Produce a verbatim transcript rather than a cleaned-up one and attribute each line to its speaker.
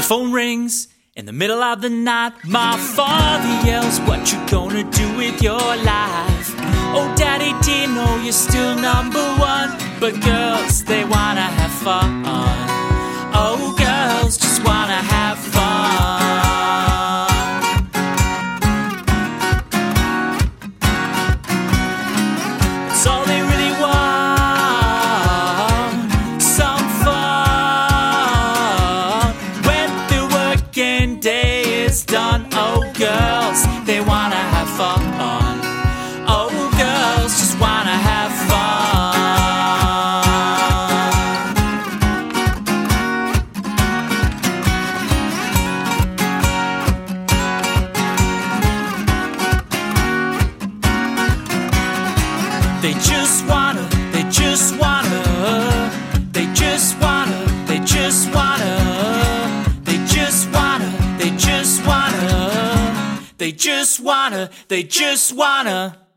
Speaker 1: phone rings in the middle of the night. My father yells, what you gonna do with your life? Oh, daddy, do you know you're still number one? But girls, they wanna have fun. Oh, girls just wanna have fun. It's all they really want, some fun. When the working day is done, oh, girls, they wanna have fun. Oh, girls just wanna have fun. They just wanna, they just wanna, they just wanna, they just wanna, they just wanna, they just wanna, they just wanna, they just wanna.